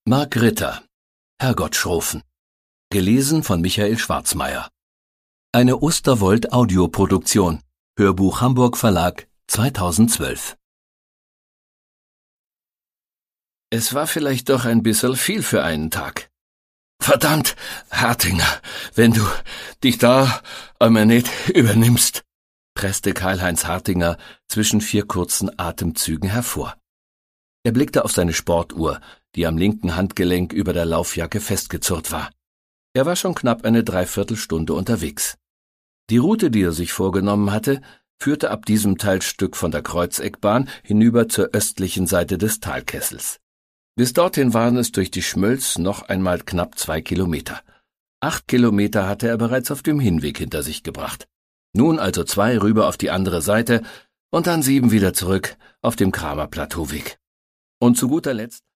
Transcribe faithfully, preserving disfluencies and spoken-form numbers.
Mark Ritter, Herrgottschrofen. Gelesen von Michael Schwarzmeier. Eine Osterwold-Audioproduktion. Hörbuch Hamburg Verlag zweitausendzwölf. Es war vielleicht doch ein bisschen viel für einen Tag. Verdammt, Hartinger, wenn du dich da einmal nicht übernimmst, presste Karl-Heinz Hartinger zwischen vier kurzen Atemzügen hervor. Er blickte auf seine Sportuhr, die am linken Handgelenk über der Laufjacke festgezurrt war. Er war schon knapp eine Dreiviertelstunde unterwegs. Die Route, die er sich vorgenommen hatte, führte ab diesem Teilstück von der Kreuzeckbahn hinüber zur östlichen Seite des Talkessels. Bis dorthin waren es durch die Schmölz noch einmal knapp zwei Kilometer. Acht Kilometer hatte er bereits auf dem Hinweg hinter sich gebracht. Nun also zwei rüber auf die andere Seite und dann sieben wieder zurück auf dem Kramer-Plateauweg. Und zu guter Letzt